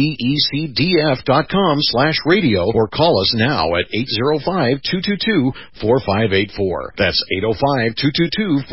edecdf.com/radio or call us now at 805-222-4584. That's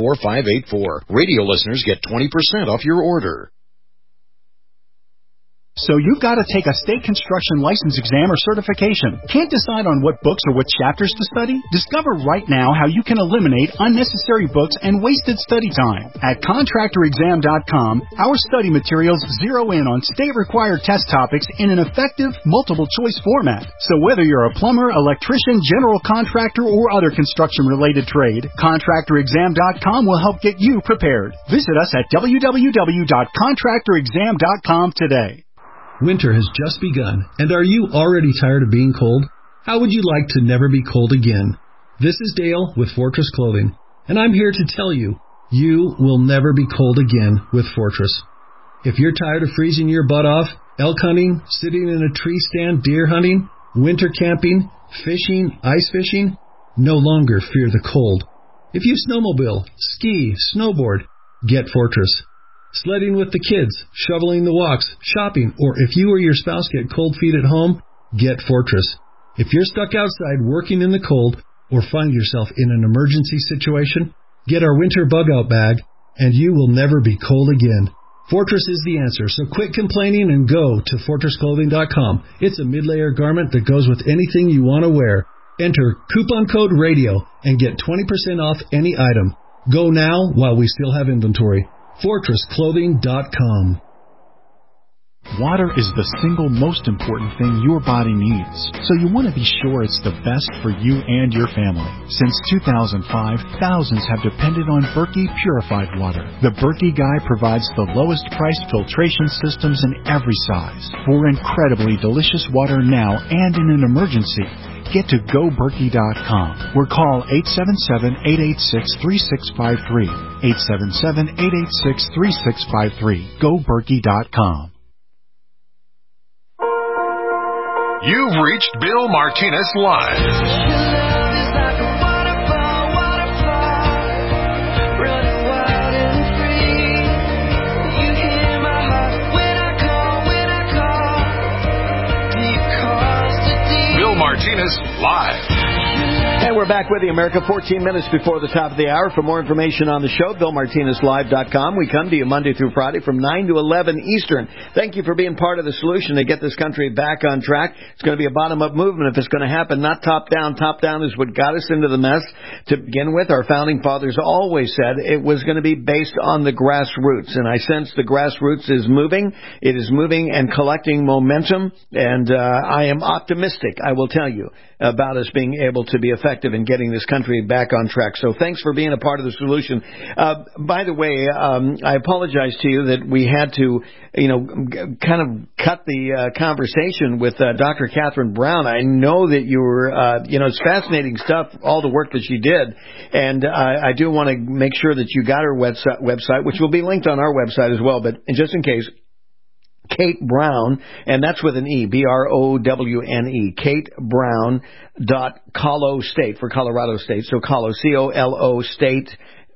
805-222-4584. Radio listeners get 20% off your order. So you've got to take a state construction license exam or certification. Can't decide on what books or what chapters to study? Discover right now how you can eliminate unnecessary books and wasted study time. At ContractorExam.com, our study materials zero in on state-required test topics in an effective, multiple-choice format. So whether you're a plumber, electrician, general contractor, or other construction-related trade, ContractorExam.com will help get you prepared. Visit us at www.contractorexam.com today. Winter has just begun, and are you already tired of being cold? How would you like to never be cold again? This is Dale with Fortress Clothing, and I'm here to tell you, you will never be cold again with Fortress. If you're tired of freezing your butt off, elk hunting, sitting in a tree stand, deer hunting, winter camping, fishing, ice fishing, no longer fear the cold. If you snowmobile, ski, snowboard, get Fortress. Sledding with the kids, shoveling the walks, shopping, or if you or your spouse get cold feet at home, get Fortress. If you're stuck outside working in the cold or find yourself in an emergency situation, get our winter bug-out bag, and you will never be cold again. Fortress is the answer, so quit complaining and go to FortressClothing.com. It's a mid-layer garment that goes with anything you want to wear. Enter coupon code RADIO and get 20% off any item. Go now while we still have inventory. FortressClothing.com. Water is the single most important thing your body needs, so you want to be sure it's the best for you and your family. Since 2005, thousands have depended on Berkey purified water. The Berkey Guy provides the lowest priced filtration systems in every size for incredibly delicious water now and in an emergency. Get to GoBerkey.com or call 877-886-3653. 877-886-3653. GoBerkey.com. You've reached Bill Martinez Live. Martinez Live. And we're back with you, America, 14 minutes before the top of the hour. For more information on the show, BillMartinezLive.com. We come to you Monday through Friday from 9 to 11 Eastern. Thank you for being part of the solution to get this country back on track. It's going to be a bottom-up movement if it's going to happen, not top-down. Top-down is what got us into the mess to begin with. Our founding fathers always said it was going to be based on the grassroots, and I sense the grassroots is moving. It is moving and collecting momentum, and I am optimistic, I will tell you, about us being able to be effective in getting this country back on track. So thanks for being a part of the solution. By the way, I apologize to you that we had to, kind of cut the conversation with Dr. Catherine Brown. I know that you were, it's fascinating stuff, all the work that she did. And I do want to make sure that you got her website, which will be linked on our website as well. But just in case, Kate Brown, and that's with an E, BROWNE, KateBrown.Colo State, for Colorado State, so Colo, COLO State.edu.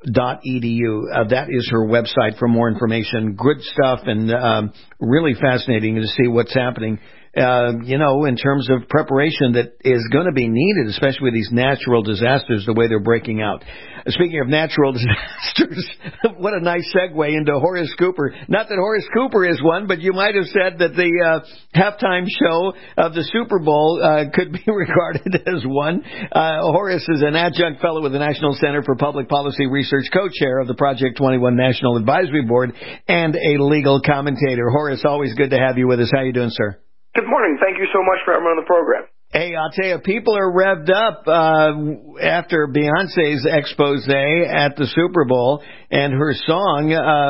That is her website for more information. Good stuff, and really fascinating to see what's happening, in terms of preparation that is going to be needed, especially with these natural disasters, the way they're breaking out. Speaking of natural disasters, what a nice segue into Horace Cooper. Not that Horace Cooper is one, but you might have said that the halftime show of the Super Bowl could be regarded as one. Horace is an adjunct fellow with the National Center for Public Policy Research, co-chair of the Project 21 National Advisory Board, and a legal commentator. Horace, always good to have you with us. How you doing, sir? Good morning. Thank you so much for having me on the program. Hey, I'll tell you, people are revved up after Beyonce's expose at the Super Bowl and her song.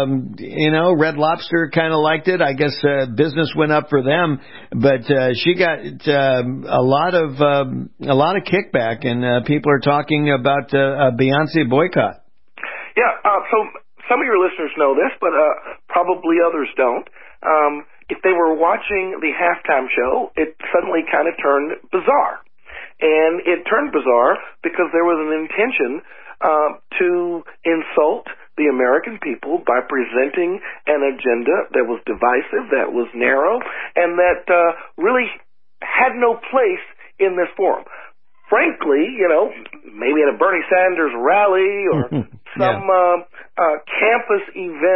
Red Lobster kind of liked it. I guess business went up for them, but she got a lot of kickback, and people are talking about a Beyonce boycott. Yeah. So some of your listeners know this, but probably others don't. If they were watching the halftime show, it suddenly kind of turned bizarre. And it turned bizarre because there was an intention to insult the American people by presenting an agenda that was divisive, that was narrow, and that really had no place in this forum. Frankly, maybe at a Bernie Sanders rally or some campus event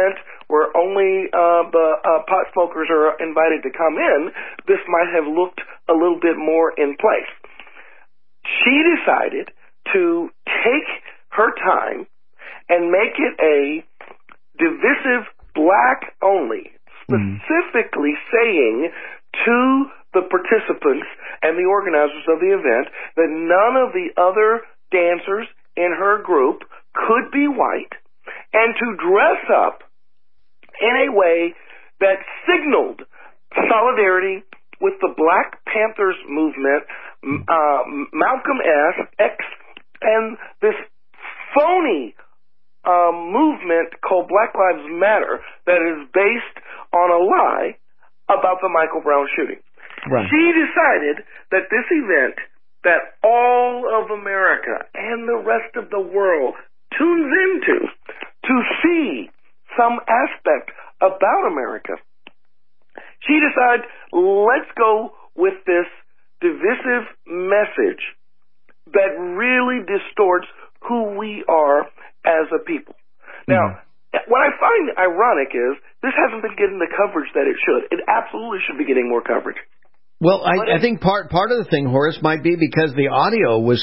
where only the pot smokers are invited to come in, this might have looked a little bit more in place. She decided to take her time and make it a divisive black only, specifically saying to the participants and the organizers of the event that none of the other dancers in her group could be white, and to dress up in a way that signaled solidarity with the Black Panthers movement, Malcolm X, and this phony movement called Black Lives Matter that is based on a lie about the Michael Brown shooting. Right. She decided that this event that all of America and the rest of the world tunes into to see some aspect about America, she decided, let's go with this divisive message that really distorts who we are as a people. Now, what I find ironic is this hasn't been getting the coverage that it should. It absolutely should be getting more coverage. Well, I think part of the thing, Horace, might be because the audio was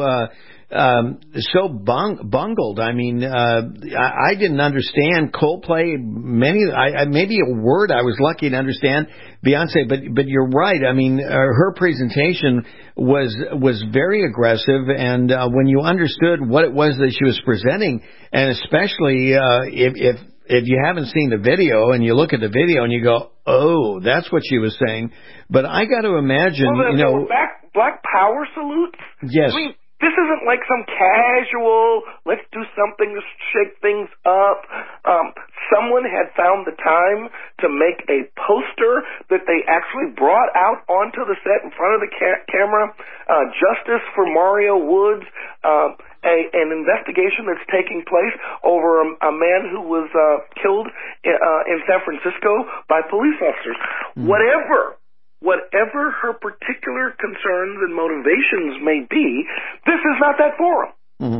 so bungled. I mean, I didn't understand Coldplay. Maybe a word I was lucky to understand Beyonce, but you're right. I mean, her presentation was very aggressive, and when you understood what it was that she was presenting, and especially if you haven't seen the video and you look at the video and you go, oh, that's what she was saying. But I got to imagine, Black Power salutes. Yes. I mean, this isn't like some casual, let's do something to shake things up. Someone had found the time to make a poster that they actually brought out onto the set in front of the camera. Justice for Mario Woods. An investigation that's taking place over a man who was killed in San Francisco by police officers. Whatever her particular concerns and motivations may be, this is not that forum.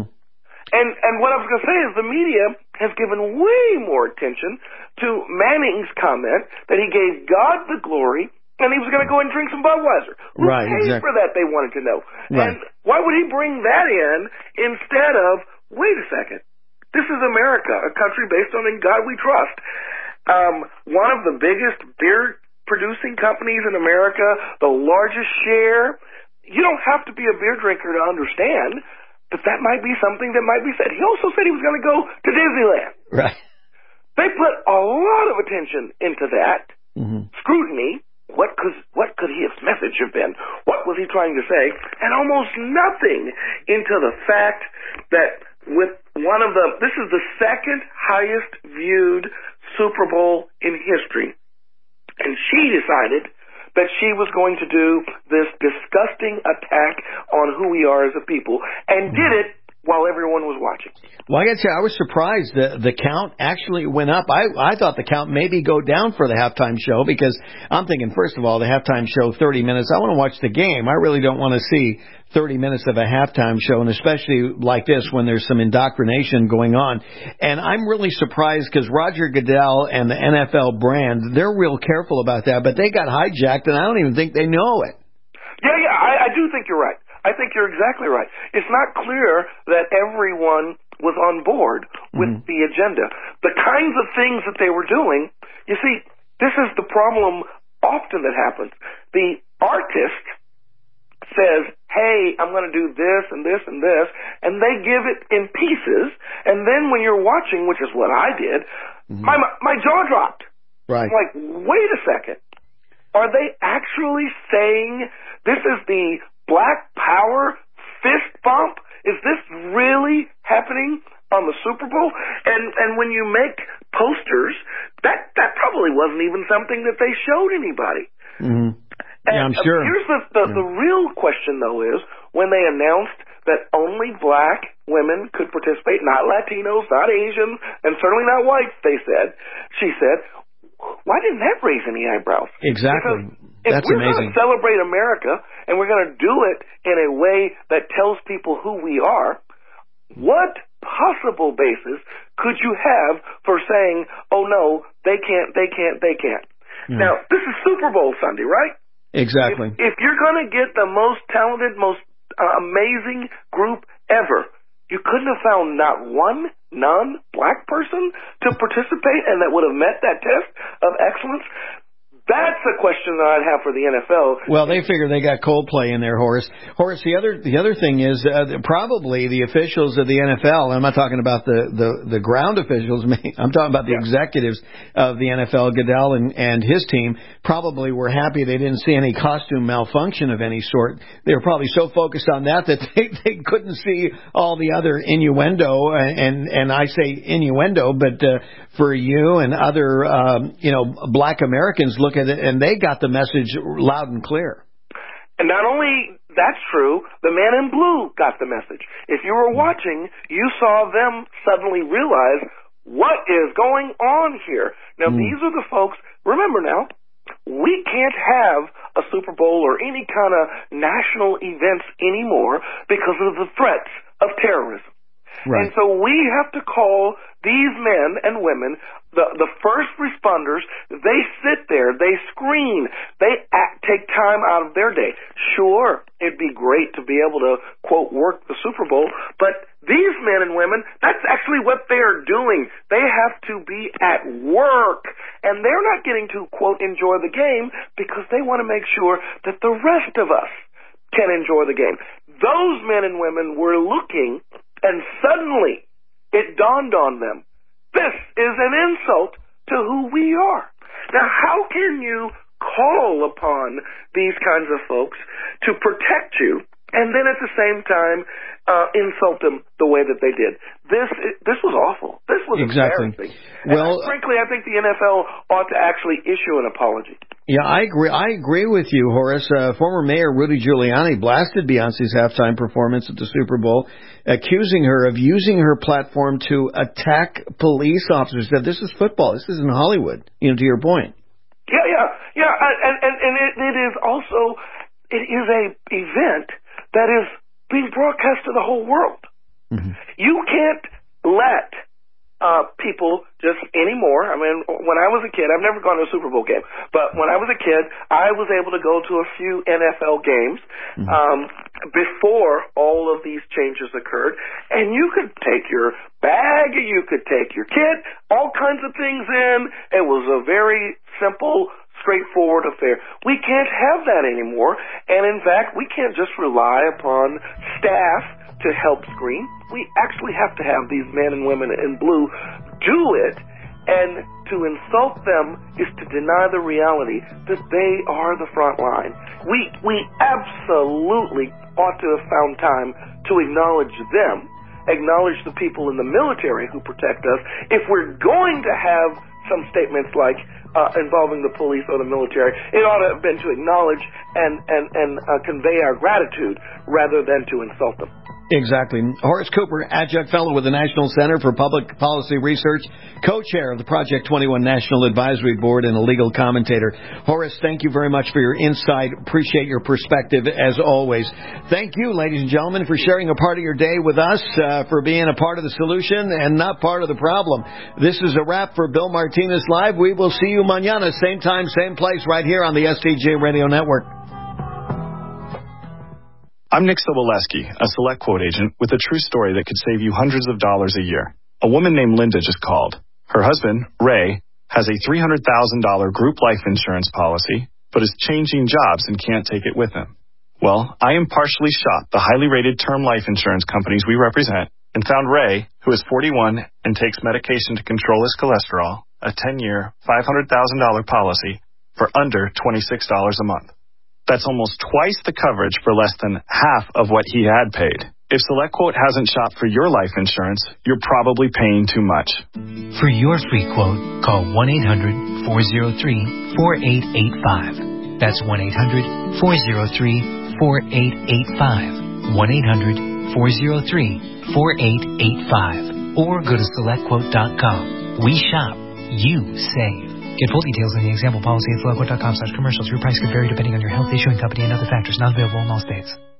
And what I was going to say is the media has given way more attention to Manning's comment that he gave God the glory and he was going to go and drink some Budweiser. Who paid for that, they wanted to know. Right. And why would he bring that in instead of, wait a second, this is America, a country based on In God We Trust. One of the biggest beer-producing companies in America, the largest share. You don't have to be a beer drinker to understand that might be something that might be said. He also said he was going to go to Disneyland. Right. They put a lot of attention into that. Scrutiny. What could his message have been? What was he trying to say? And almost nothing into the fact that with this is the second highest viewed Super Bowl in history. And she decided that she was going to do this disgusting attack on who we are as a people, and did it while everyone was watching. Well, I got to say, I was surprised the count actually went up. I thought the count maybe go down for the halftime show, because I'm thinking, first of all, the halftime show, 30 minutes. I want to watch the game. I really don't want to see 30 minutes of a halftime show, and especially like this when there's some indoctrination going on. And I'm really surprised because Roger Goodell and the NFL brand, they're real careful about that, but they got hijacked, and I don't even think they know it. Yeah, I do think you're right. I think you're exactly right. It's not clear that everyone was on board with the agenda. The kinds of things that they were doing, you see, this is the problem often that happens. The artist says, hey, I'm going to do this and this and this, and they give it in pieces, and then when you're watching, which is what I did, my jaw dropped. Right. I'm like, wait a second. Are they actually saying this is the Black Power fist bump? Is this really happening on the Super Bowl? And when you make posters, that probably wasn't even something that they showed anybody. Yeah, I'm sure. Here's the real question, though, is when they announced that only black women could participate, not Latinos, not Asians, and certainly not whites, she said, why didn't that raise any eyebrows? Exactly. Because That's we're going amazing. to celebrate America, and we're going to do it in a way that tells people who we are, what possible basis could you have for saying, oh, no, they can't? Yeah. Now, this is Super Bowl Sunday, right? Exactly. If you're going to get the most talented, most amazing group ever, you couldn't have found not one non-black person to participate and that would have met that test of excellence? That's a question that I'd have for the NFL. Well, they figure they got Coldplay in there, Horace. Horace, the other thing is probably the officials of the NFL. I'm not talking about the ground officials. I'm talking about the executives of the NFL. Goodell and his team probably were happy they didn't see any costume malfunction of any sort. They were probably so focused on that they couldn't see all the other innuendo. And I say innuendo, but for you and other black Americans look at it, and they got the message loud and clear. And not only that's true, the man in blue got the message. If you were watching, you saw them suddenly realize what is going on here. Now, these are the folks, remember now, we can't have a Super Bowl or any kind of national events anymore because of the threats of terrorism. Right. And so we have to call these men and women, the first responders. They sit there, they screen, they take time out of their day. Sure, it'd be great to be able to, quote, work the Super Bowl, but these men and women, that's actually what they're doing. They have to be at work, and they're not getting to, quote, enjoy the game because they want to make sure that the rest of us can enjoy the game. Those men and women were looking, and suddenly it dawned on them, this is an insult to who we are. Now, how can you call upon these kinds of folks to protect you and then at the same time insult them the way that they did? This was awful. This was embarrassing. Well, frankly, I think the NFL ought to actually issue an apology. Yeah, I agree with you, Horace. Former Mayor Rudy Giuliani blasted Beyonce's halftime performance at the Super Bowl, accusing her of using her platform to attack police officers. Said this is football. This isn't Hollywood. To your point. Yeah. And it is also, it is a event that is being broadcast to the whole world. Mm-hmm. You can't let people just anymore. I mean, when I was a kid, I've never gone to a Super Bowl game, but when I was a kid, I was able to go to a few NFL games before all of these changes occurred, and you could take your bag, you could take your kid, all kinds of things in. It was a very simple, straightforward affair. We can't have that anymore, and in fact, we can't just rely upon staff to help screen. We actually have to have these men and women in blue do it, and to insult them is to deny the reality that they are the front line. We absolutely ought to have found time to acknowledge them, acknowledge the people in the military who protect us. If we're going to have some statements like involving the police or the military, it ought to have been to acknowledge and convey our gratitude rather than to insult them. Exactly. Horace Cooper, Adjunct Fellow with the National Center for Public Policy Research, co-chair of the Project 21 National Advisory Board, and a legal commentator. Horace, thank you very much for your insight. Appreciate your perspective as always. Thank you, ladies and gentlemen, for sharing a part of your day with us, for being a part of the solution and not part of the problem. This is a wrap for Bill Martinez Live. We will see you mañana, same time, same place, right here on the STJ Radio Network. I'm Nick Soboleski, a Select Quote agent with a true story that could save you hundreds of dollars a year. A woman named Linda just called. Her husband, Ray, has a $300,000 group life insurance policy, but is changing jobs and can't take it with him. Well, I impartially shot the highly rated term life insurance companies we represent and found Ray, who is 41 and takes medication to control his cholesterol, a 10-year, $500,000 policy for under $26 a month. That's almost twice the coverage for less than half of what he had paid. If SelectQuote hasn't shopped for your life insurance, you're probably paying too much. For your free quote, call 1-800-403-4885. That's 1-800-403-4885. 1-800-403-4885. Or go to SelectQuote.com. We shop. You save. Get full details in the example policy at SelectQuote.com/commercials. Your price could vary depending on your health, issuing company, and other factors. Not available in all states.